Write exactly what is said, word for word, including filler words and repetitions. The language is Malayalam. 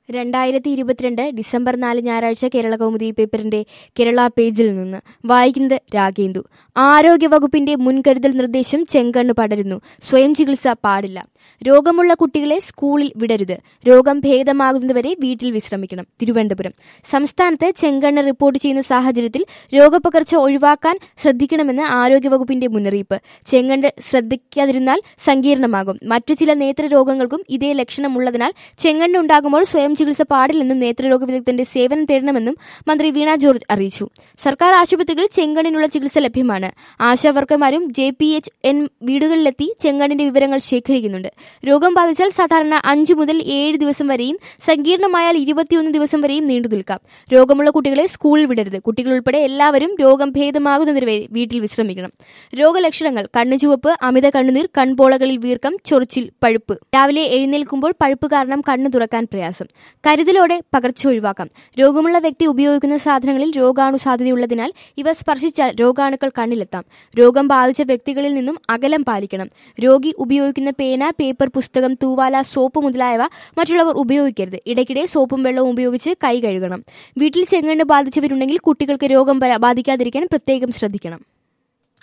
രണ്ടായിരത്തി ഇരുപത്തിരണ്ട് ഡിസംബർ നാല് ഞായറാഴ്ച കേരള കൗമുദി പേപ്പറിന്റെ കേരള പേജിൽ നിന്ന് വായിക്കുന്നത് രാഗേന്ദു. ആരോഗ്യവകുപ്പിന്റെ മുൻകരുതൽ നിർദ്ദേശം ചെങ്കണ്ണ് പടരുന്നു. സ്വയം ചികിത്സ പാടില്ല. രോഗമുള്ള കുട്ടികളെ സ്കൂളിൽ വിടരുത്. രോഗം ഭേദമാകുന്നതുവരെ വീട്ടിൽ വിശ്രമിക്കണം. തിരുവനന്തപുരം. സംസ്ഥാനത്ത് ചെങ്കണ്ണ് റിപ്പോർട്ട് ചെയ്യുന്ന സാഹചര്യത്തിൽ രോഗപകർച്ച ഒഴിവാക്കാൻ ശ്രദ്ധിക്കണമെന്ന് ആരോഗ്യവകുപ്പിന്റെ മുന്നറിയിപ്പ്. ചെങ്കണ്ണ് ശ്രദ്ധിക്കാതിരുന്നാൽ സങ്കീർണമാകും. മറ്റു ചില നേത്രരോഗങ്ങൾക്കും ഇതേ ലക്ഷണമുള്ളതിനാൽ ചെങ്കണ്ണ് ഉണ്ടാകുമ്പോൾ സ്വയം ചികിത്സ പാടില്ലെന്നും നേത്രരോഗ വിദഗ്ധന്റെ സേവനം തേടണമെന്നും മന്ത്രി വീണ ജോർജ് അറിയിച്ചു. സർക്കാർ ആശുപത്രികളിൽ ചെങ്കണ്ണിനുള്ള ചികിത്സ ലഭ്യമാണ്. ആശാവർക്കർമാരും ജെ പി എച്ച് എൻ വീടുകളിലെത്തി ചെങ്കണ്ണിന്റെ വിവരങ്ങൾ ശേഖരിക്കുന്നുണ്ട്. രോഗം ബാധിച്ചാൽ സാധാരണ അഞ്ചു മുതൽ ഏഴ് ദിവസം വരെയും സങ്കീർണമായാൽ ഇരുപത്തിയൊന്ന് ദിവസം വരെയും നീണ്ടു നിൽക്കാം. രോഗമുള്ള കുട്ടികളെ സ്കൂളിൽ വിടരുത്. കുട്ടികൾ ഉൾപ്പെടെ എല്ലാവരും രോഗം ഭേദമാകുന്നതുവരെ വീട്ടിൽ വിശ്രമിക്കണം. രോഗലക്ഷണങ്ങൾ: കണ്ണുചുവപ്പ്, അമിത കണ്ണുനീർ, കൺപോളകളിൽ വീർക്കം, ചൊറിച്ചിൽ, പഴുപ്പ്. രാവിലെ എഴുന്നേൽക്കുമ്പോൾ പഴുപ്പ് കാരണം കണ്ണു തുറക്കാൻ പ്രയാസം. കരുതലോടെ പകർച്ച ഒഴിവാക്കാം. രോഗമുള്ള വ്യക്തി ഉപയോഗിക്കുന്ന സാധനങ്ങളിൽ രോഗാണു സാധ്യതയുള്ളതിനാൽ ഇവ സ്പർശിച്ചാൽ രോഗാണുക്കൾ കണ്ണിലെത്താം. രോഗം ബാധിച്ച വ്യക്തികളിൽ നിന്നും അകലം പാലിക്കണം. രോഗി ഉപയോഗിക്കുന്ന പേന, പേപ്പർ, പുസ്തകം, തൂവാല, സോപ്പ് മുതലായവ മറ്റുള്ളവർ ഉപയോഗിക്കരുത്. ഇടയ്ക്കിടെ സോപ്പും വെള്ളവും ഉപയോഗിച്ച് കൈ കഴുകണം. വീട്ടിൽ ചെങ്കണ്ണ് ബാധിച്ചവരുണ്ടെങ്കിൽ കുട്ടികൾക്ക് രോഗം ബാധിക്കാതിരിക്കാൻ പ്രത്യേകം ശ്രദ്ധിക്കണം.